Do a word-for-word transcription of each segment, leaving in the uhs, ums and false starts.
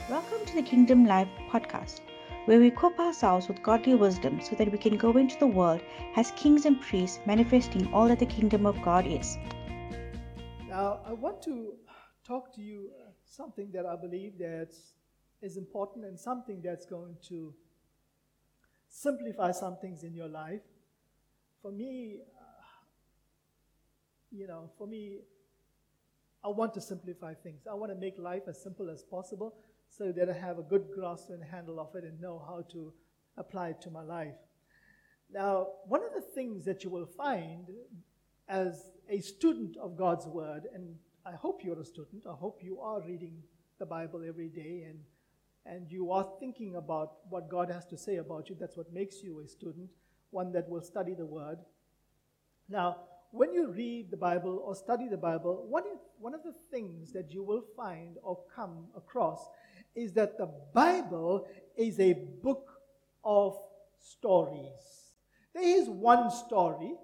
Welcome to the Kingdom Live podcast, where we equip ourselves with godly wisdom so that we can go into the world as kings and priests manifesting all that the kingdom of God is. Now, I want to talk to you uh, something that I believe that is important and something that's going to simplify some things in your life. For me, uh, you know, for me, I want to simplify things. I want to make life as simple as possible so that I have a good grasp and handle of it and know how to apply it to my life. Now, one of the things that you will find as a student of God's Word, and I hope you're a student, I hope you are reading the Bible every day and, and you are thinking about what God has to say about you. That's what makes you a student, one that will study the Word. Now, when you read the Bible or study the Bible, one of, one of the things that you will find or come across is that the Bible is a book of stories. There is one story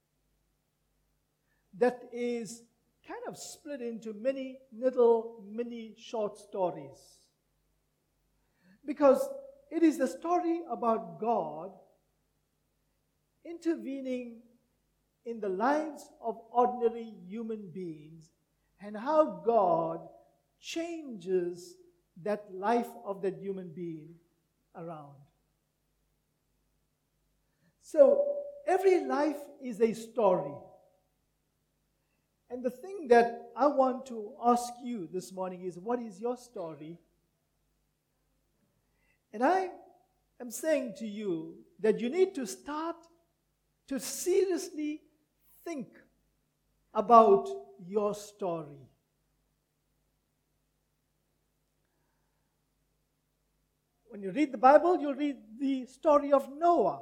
that is kind of split into many little mini short stories. Because it is the story about God intervening in the lives of ordinary human beings and how God changes that life of that human being around. So every life is a story. And the thing that I want to ask you this morning is, what is your story? And I am saying to you that you need to start to seriously think about your story. When you read the Bible, you'll read the story of Noah,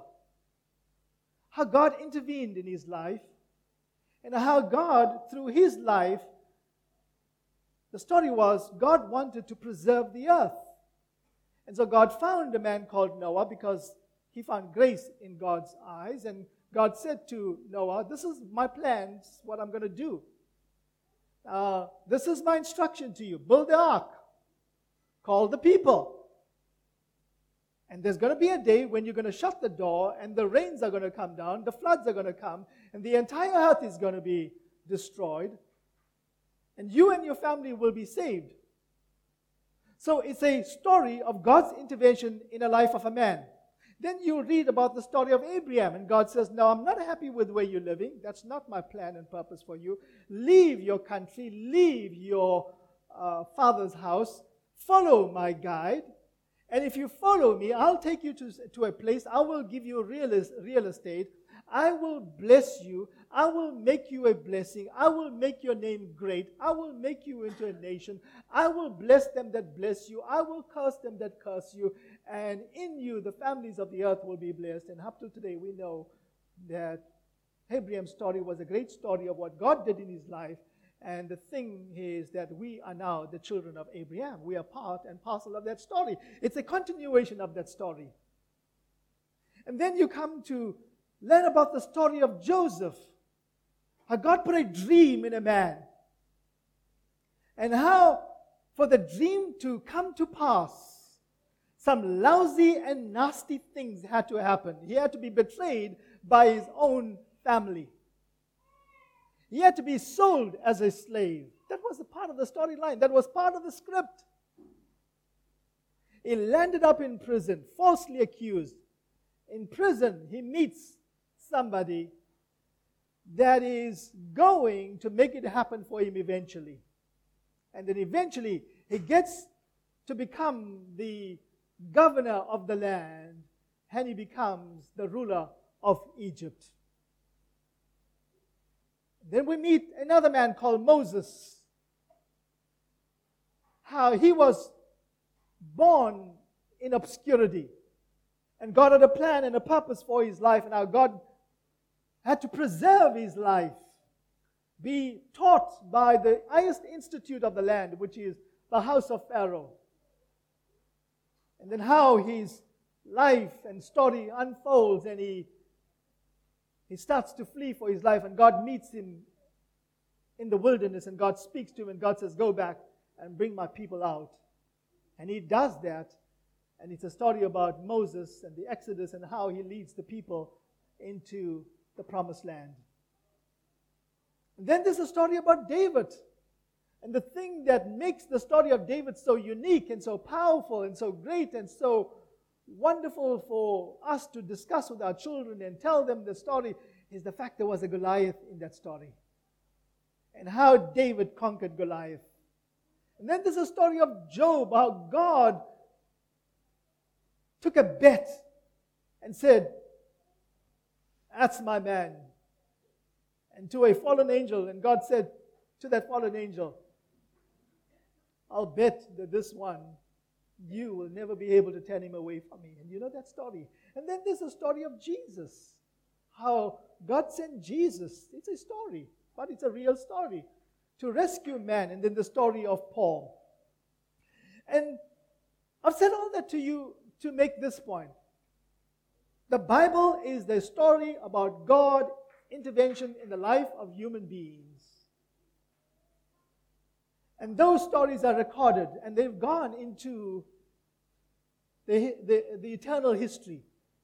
how God intervened in his life, and how God, through his life, the story was God wanted to preserve the earth. And so God found a man called Noah because he found grace in God's eyes. And God said to Noah, this is my plan, this is what I'm going to do. Uh, this is my instruction to you. Build the ark. Call the people. And there's going to be a day when you're going to shut the door and the rains are going to come down, the floods are going to come, and the entire earth is going to be destroyed. And you and your family will be saved. So it's a story of God's intervention in the life of a man. Then you read about the story of Abraham, and God says, no, I'm not happy with where you're living. That's not my plan and purpose for you. Leave your country, leave your uh, father's house, follow my guide. And if you follow me, I'll take you to, to a place. I will give you real, real estate. I will bless you. I will make you a blessing. I will make your name great. I will make you into a nation. I will bless them that bless you. I will curse them that curse you. And in you, the families of the earth will be blessed. And up to today, we know that Abraham's story was a great story of what God did in his life. And the thing is that we are now the children of Abraham. We are part and parcel of that story. It's a continuation of that story. And then you come to learn about the story of Joseph. How God put a dream in a man. And how for the dream to come to pass, some lousy and nasty things had to happen. He had to be betrayed by his own family. He had to be sold as a slave. That was a part of the storyline. That was part of the script. He landed up in prison, falsely accused. In prison, he meets somebody that is going to make it happen for him eventually. And then eventually, he gets to become the governor of the land, and he becomes the ruler of Egypt. Then we meet another man called Moses. How he was born in obscurity. And God had a plan and a purpose for his life. And how God had to preserve his life. Be taught by the highest institute of the land, which is the house of Pharaoh. And then how his life and story unfolds, and he He starts to flee for his life, and God meets him in the wilderness, and God speaks to him, and God says, go back and bring my people out. And he does that, and it's a story about Moses and the Exodus and how he leads the people into the promised land. And then there's a story about David. And the thing that makes the story of David so unique and so powerful and so great and so wonderful for us to discuss with our children and tell them the story is the fact there was a Goliath in that story. And how David conquered Goliath. And then there's a story of Job, how God took a bet and said, that's my man. And to a fallen angel, and God said to that fallen angel, I'll bet that this one, you will never be able to turn him away from me. And you know that story. And then there's a story of Jesus. How God sent Jesus. It's a story, but it's a real story. To rescue man. And then the story of Paul. And I've said all that to you to make this point. The Bible is the story about God's intervention in the life of human beings. And those stories are recorded and they've gone into the, the, the eternal history.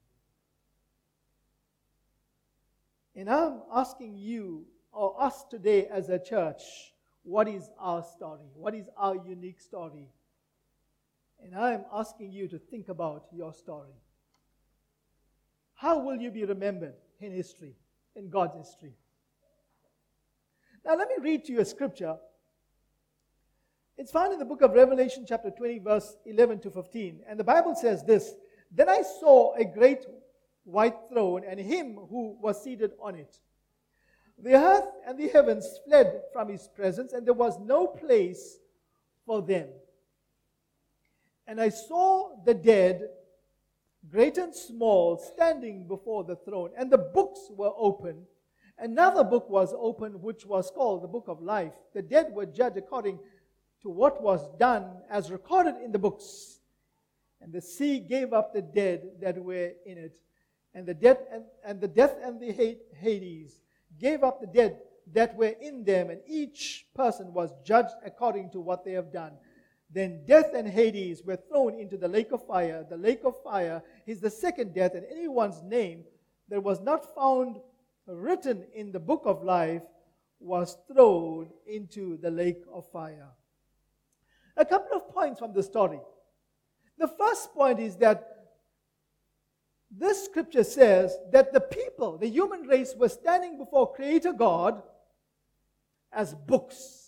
And I'm asking you or us today as a church, what is our story? What is our unique story? And I'm asking you to think about your story. How will you be remembered in history, in God's history? Now let me read to you a scripture. It's found in the book of Revelation chapter twenty, verse eleven to fifteen. And the Bible says this, Then I saw a great white throne and him who was seated on it. The earth and the heavens fled from his presence, and there was no place for them. And I saw the dead, great and small, standing before the throne, and the books were open. Another book was opened, which was called the book of life. The dead were judged according to what was done as recorded in the books. And the sea gave up the dead that were in it, and the death and, and the death and the Hades gave up the dead that were in them, and each person was judged according to what they have done. Then death and Hades were thrown into the lake of fire. The lake of fire is the second death, and anyone's name that was not found written in the book of life was thrown into the lake of fire. A couple of points from the story. The first point is that this scripture says that the people, the human race, were standing before Creator God as books.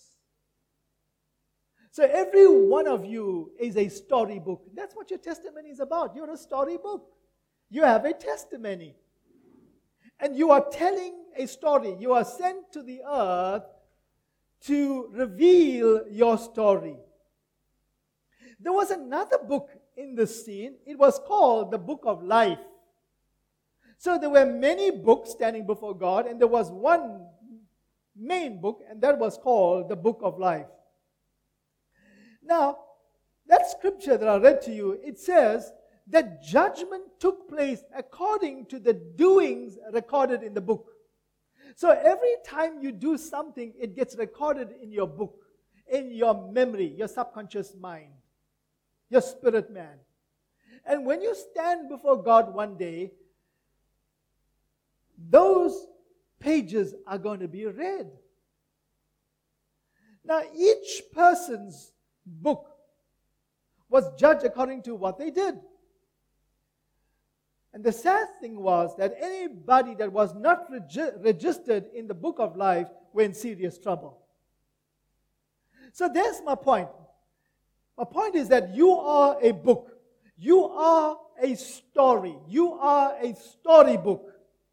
So every one of you is a storybook. That's what your testimony is about. You're a storybook. You have a testimony. And you are telling a story. You are sent to the earth to reveal your story. There was another book in this scene. It was called the Book of Life. So there were many books standing before God, and there was one main book, and that was called the Book of Life. Now, that scripture that I read to you, it says that judgment took place according to the doings recorded in the book. So every time you do something, it gets recorded in your book, in your memory, your subconscious mind, your spirit man. And when you stand before God one day, those pages are going to be read. Now, each person's book was judged according to what they did. And the sad thing was that anybody that was not regi- registered in the book of life were in serious trouble. So there's my point. My point is that you are a book. You are a story. You are a storybook.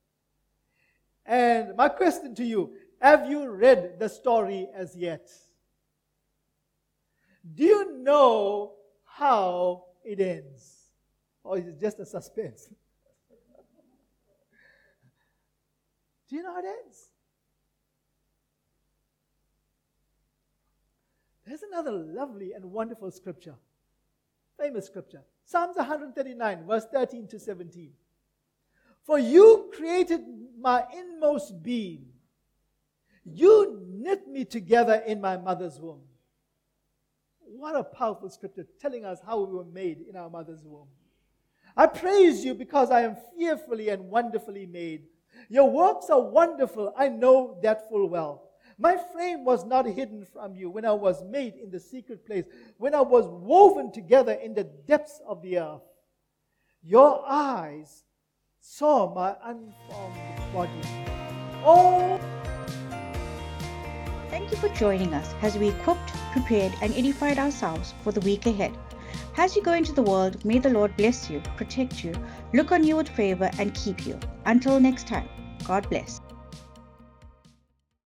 And my question to you, have you read the story as yet? Do you know how it ends? Or is it just a suspense? Do you know how it ends? There's another lovely and wonderful scripture. Famous scripture. Psalms one thirty-nine, verse thirteen to seventeen. For you created my inmost being. You knit me together in my mother's womb. What a powerful scripture telling us how we were made in our mother's womb. I praise you because I am fearfully and wonderfully made. Your works are wonderful. I know that full well. My frame was not hidden from you when I was made in the secret place, when I was woven together in the depths of the earth. Your eyes saw my unformed body. Oh! Thank you for joining us as we equipped, prepared, and edified ourselves for the week ahead. As you go into the world, may the Lord bless you, protect you, look on you with favor, and keep you. Until next time, God bless.